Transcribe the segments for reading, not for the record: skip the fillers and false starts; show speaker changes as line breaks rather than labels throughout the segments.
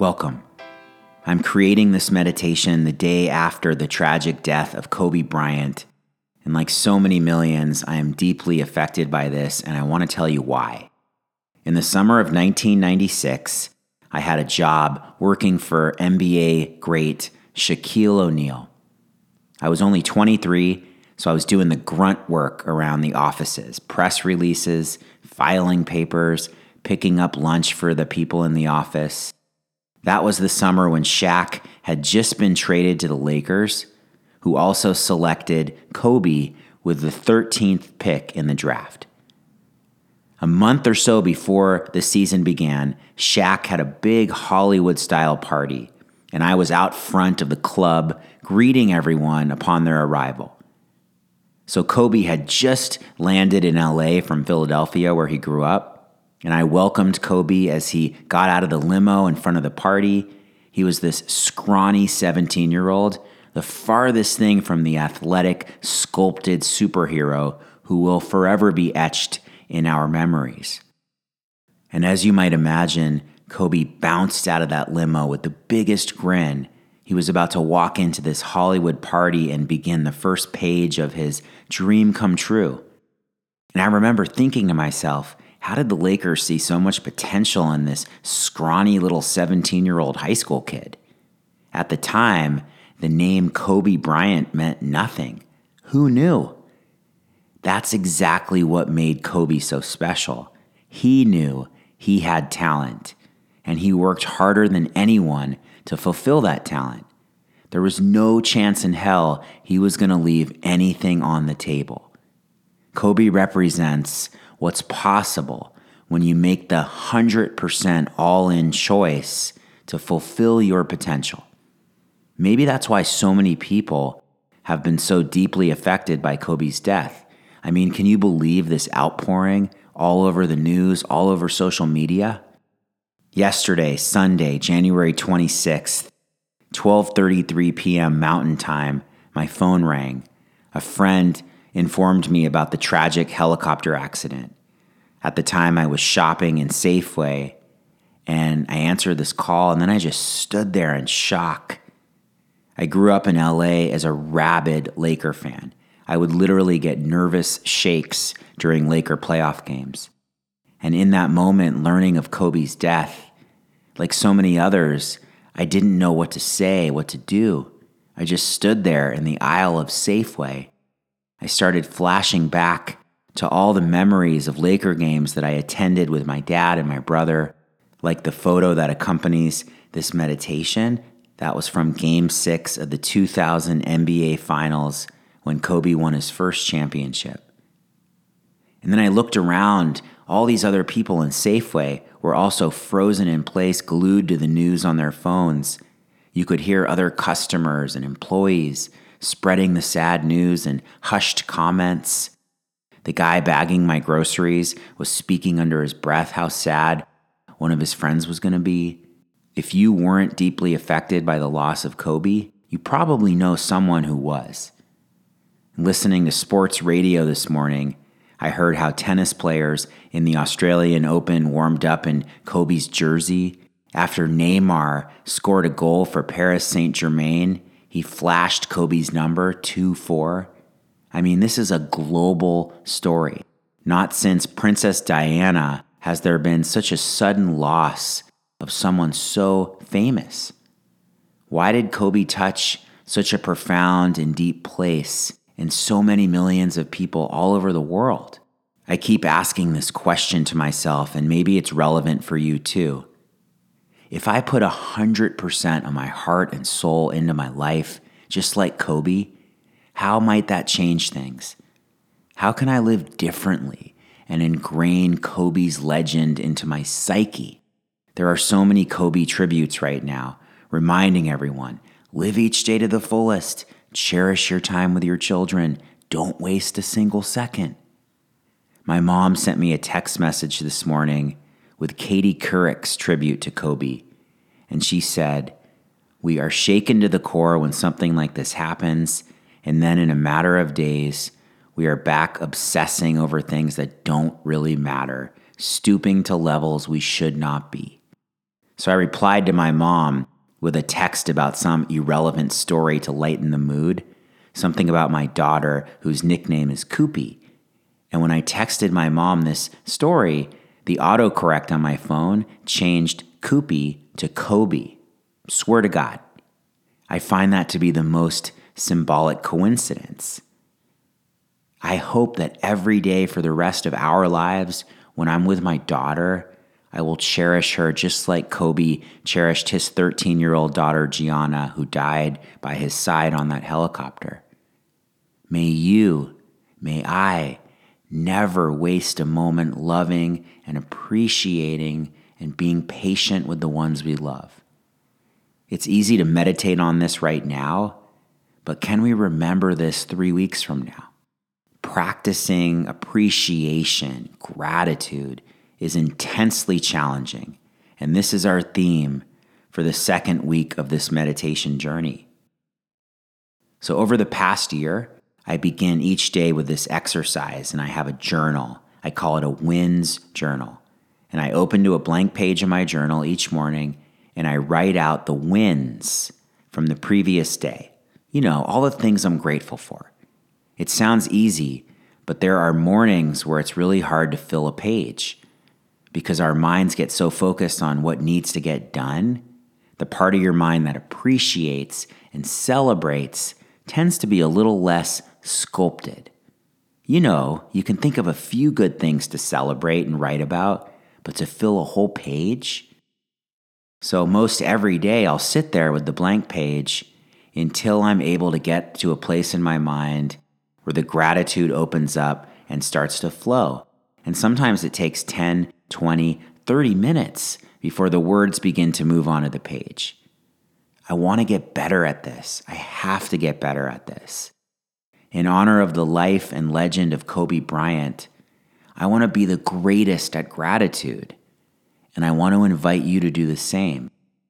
Welcome. I'm creating this meditation the day after the tragic death of Kobe Bryant. And like so many millions, I am deeply affected by this, and I want to tell you why. In the summer of 1996, I had a job working for NBA great Shaquille O'Neal. I was only 23, so I was doing the grunt work around the offices, press releases, filing papers, picking up lunch for the people in the office. That was the summer when Shaq had just been traded to the Lakers, who also selected Kobe with the 13th pick in the draft. A month or so before the season began, Shaq had a big Hollywood-style party, and I was out front of the club greeting everyone upon their arrival. So Kobe had just landed in LA from Philadelphia, where he grew up, and I welcomed Kobe as he got out of the limo in front of the party. He was this scrawny 17-year-old, the farthest thing from the athletic, sculpted superhero who will forever be etched in our memories. And as you might imagine, Kobe bounced out of that limo with the biggest grin. He was about to walk into this Hollywood party and begin the first page of his dream come true. And I remember thinking to myself, how did the Lakers see so much potential in this scrawny little 17-year-old high school kid? At the time, the name Kobe Bryant meant nothing. Who knew? That's exactly what made Kobe so special. He knew he had talent, and he worked harder than anyone to fulfill that talent. There was no chance in hell he was going to leave anything on the table. Kobe represents what's possible when you make the 100% all-in choice to fulfill your potential. Maybe that's why so many people have been so deeply affected by Kobe's death. I mean, can you believe this outpouring all over the news, all over social media? Yesterday, Sunday, January 26th, 12:33 p.m. Mountain Time, my phone rang. A friend informed me about the tragic helicopter accident. At the time, I was shopping in Safeway, and I answered this call, and then I just stood there in shock. I grew up in LA as a rabid Laker fan. I would literally get nervous shakes during Laker playoff games. And in that moment, learning of Kobe's death, like so many others, I didn't know what to say, what to do. I just stood there in the aisle of Safeway. I started flashing back to all the memories of Laker games that I attended with my dad and my brother, like the photo that accompanies this meditation. That was from Game 6 of the 2000 NBA Finals when Kobe won his first championship. And then I looked around. All these other people in Safeway were also frozen in place, glued to the news on their phones. You could hear other customers and employees spreading the sad news and hushed comments. The guy bagging my groceries was speaking under his breath how sad one of his friends was going to be. If you weren't deeply affected by the loss of Kobe, you probably know someone who was. Listening to sports radio this morning, I heard how tennis players in the Australian Open warmed up in Kobe's jersey. After Neymar scored a goal for Paris Saint-Germain, he flashed Kobe's number, 24. I mean, this is a global story. Not since Princess Diana has there been such a sudden loss of someone so famous. Why did Kobe touch such a profound and deep place in so many millions of people all over the world? I keep asking this question to myself, and maybe it's relevant for you too. If I put 100% of my heart and soul into my life, just like Kobe, how might that change things? How can I live differently and ingrain Kobe's legend into my psyche? There are so many Kobe tributes right now, reminding everyone, live each day to the fullest, cherish your time with your children, don't waste a single second. My mom sent me a text message this morning with Katie Couric's tribute to Kobe, and she said, "We are shaken to the core when something like this happens, and then in a matter of days, we are back obsessing over things that don't really matter, stooping to levels we should not be. So I replied to my mom with a text about some irrelevant story to lighten the mood, something about my daughter whose nickname is Koopy. And when I texted my mom this story, the autocorrect on my phone changed Koopy to Kobe. Swear to God. I find that to be the most symbolic coincidence. I hope that every day for the rest of our lives, when I'm with my daughter, I will cherish her just like Kobe cherished his 13-year-old daughter, Gianna, who died by his side on that helicopter. May I never waste a moment loving and appreciating and being patient with the ones we love. It's easy to meditate on this right now, but can we remember this 3 weeks from now? Practicing appreciation, gratitude is intensely challenging, and this is our theme for the second week of this meditation journey. So over the past year, I begin each day with this exercise, and I have a journal. I call it a wins journal. And I open to a blank page in my journal each morning, and I write out the wins from the previous day. You know, all the things I'm grateful for. It sounds easy, but there are mornings where it's really hard to fill a page because our minds get so focused on what needs to get done. The part of your mind that appreciates and celebrates tends to be a little less sculpted. You know, you can think of a few good things to celebrate and write about, but to fill a whole page? So most every day I'll sit there with the blank page until I'm able to get to a place in my mind where the gratitude opens up and starts to flow. And sometimes it takes 10, 20, 30 minutes before the words begin to move onto the page. I want to get better at this. I have to get better at this. In honor of the life and legend of Kobe Bryant, I want to be the greatest at gratitude. And I want to invite you to do the same.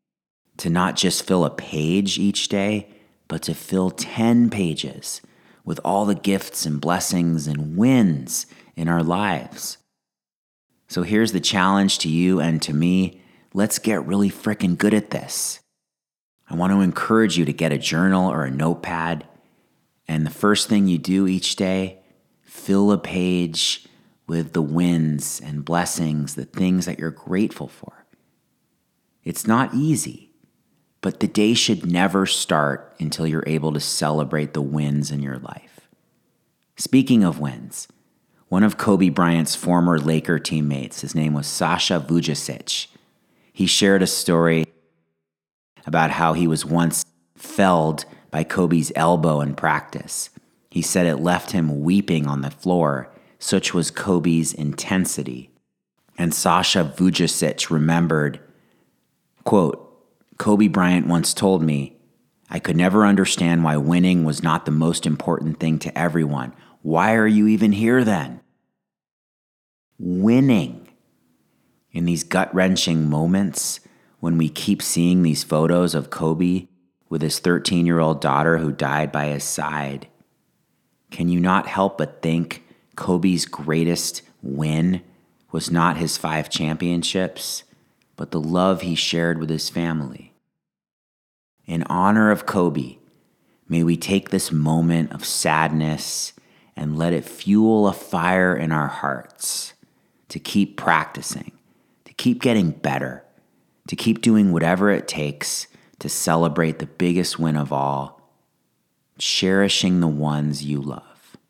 To not just fill a page each day, but to fill 10 pages with all the gifts and blessings and wins in our lives. So here's the challenge to you and to me. Let's get really freaking good at this. I want to encourage you to get a journal or a notepad. And the first thing you do each day, fill a page with the wins and blessings, the things that you're grateful for. It's not easy, but the day should never start until you're able to celebrate the wins in your life. Speaking of wins, one of Kobe Bryant's former Laker teammates, his name was Sasha Vujacic. He shared a story about how he was once felled by Kobe's elbow in practice. He said it left him weeping on the floor. Such was Kobe's intensity. And Sasha Vujacic remembered, quote, Kobe Bryant once told me, I could never understand why winning was not the most important thing to everyone. Why are you even here then? Winning. In these gut-wrenching moments, when we keep seeing these photos of Kobe with his 13-year-old daughter who died by his side, can you not help but think Kobe's greatest win was not his 5 championships, but the love he shared with his family? In honor of Kobe, may we take this moment of sadness and let it fuel a fire in our hearts to keep practicing, to keep getting better, to keep doing whatever it takes to celebrate the biggest win of all, cherishing the ones you love.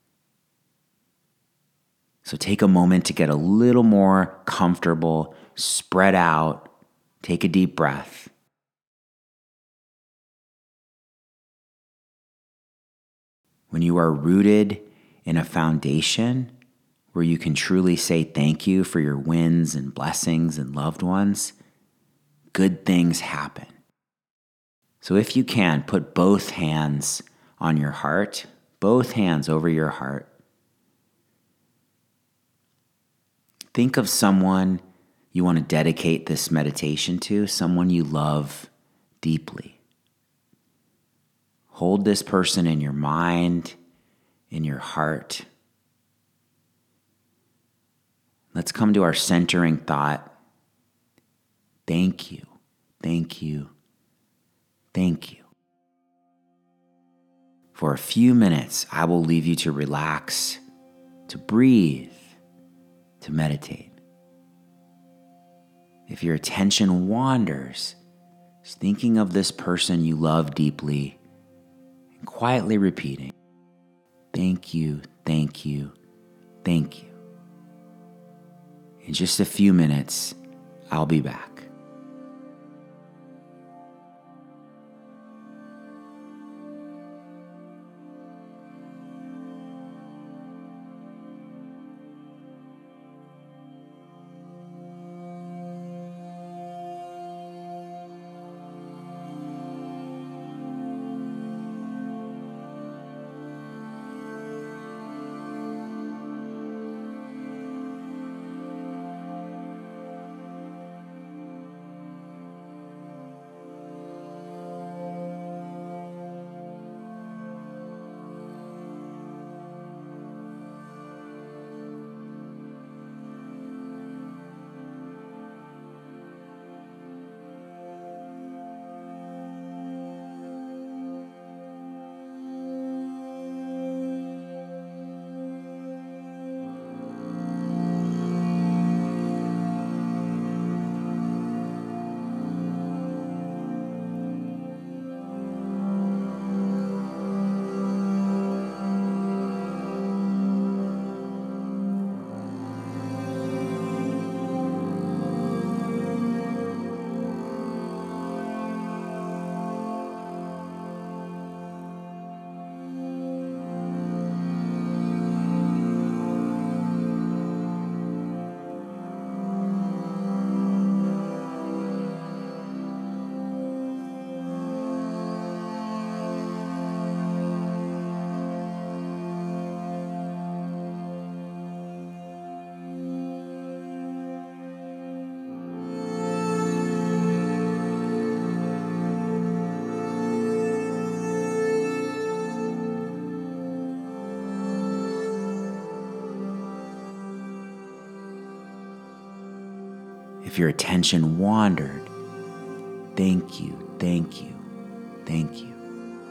So take a moment to get a little more comfortable, spread out, take a deep breath. When you are rooted in a foundation where you can truly say thank you for your wins and blessings and loved ones, good things happen. So if you can, put both hands on your heart, both hands over your heart. Think of someone you want to dedicate this meditation to, someone you love deeply. Hold this person in your mind, in your heart. Let's come to our centering thought. Thank you. thank you, thank you. For a few minutes, I will leave you to relax, to breathe, to meditate. If your attention wanders, just thinking of this person you love deeply and quietly repeating, thank you, thank you, thank you. In just a few minutes, I'll be back. If your attention wandered, thank you, thank you, thank you.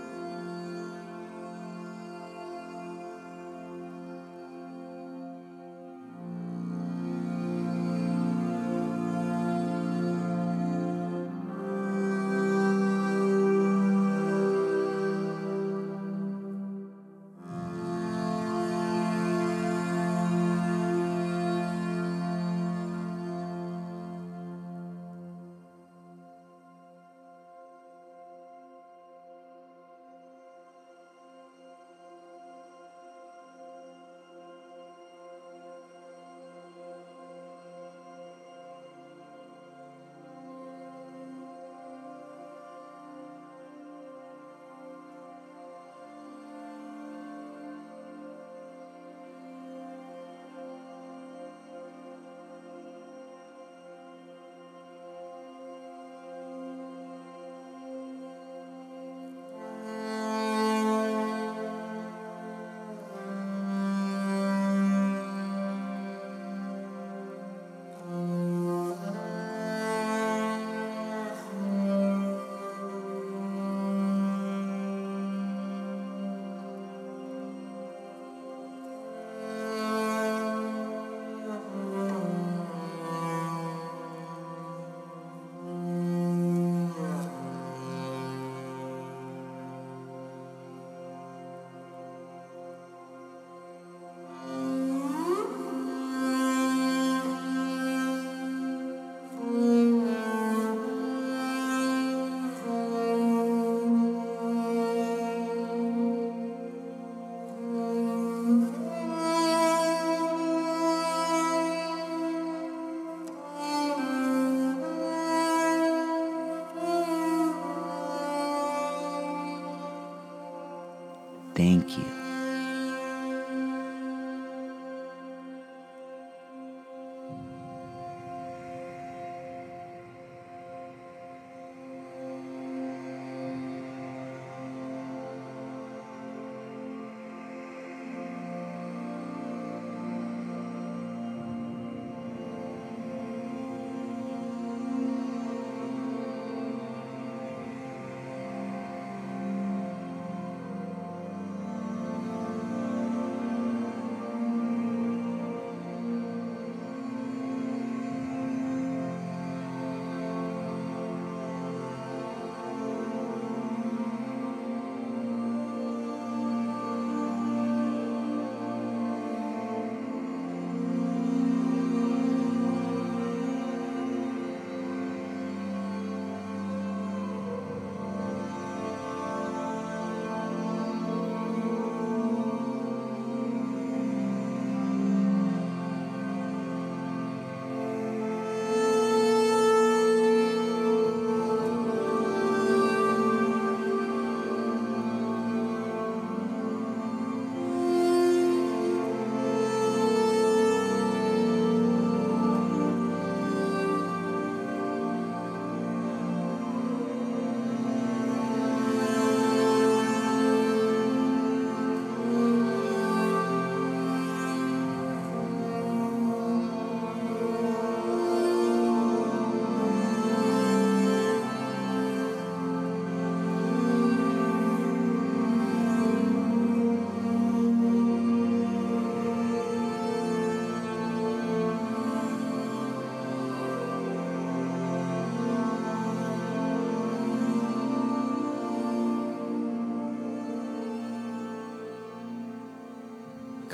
Thank you.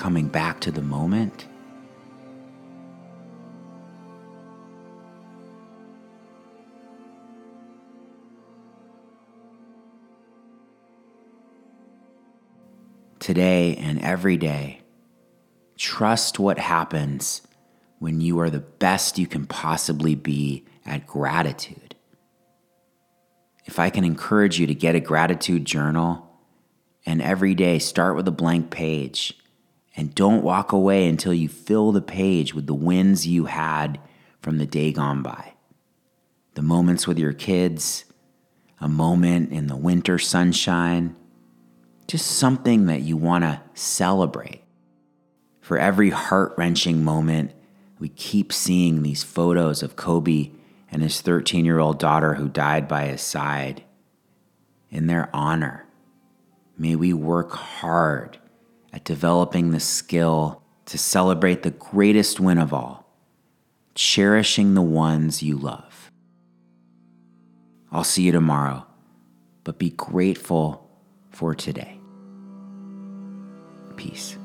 coming back to the moment. Today and every day, trust what happens when you are the best you can possibly be at gratitude. If I can encourage you to get a gratitude journal and every day start with a blank page and don't walk away until you fill the page with the wins you had from the day gone by. The moments with your kids, a moment in the winter sunshine, just something that you want to celebrate. For every heart-wrenching moment, we keep seeing these photos of Kobe and his 13-year-old daughter who died by his side. In their honor, may we work hard at developing the skill to celebrate the greatest win of all, cherishing the ones you love. I'll see you tomorrow, but be grateful for today. Peace.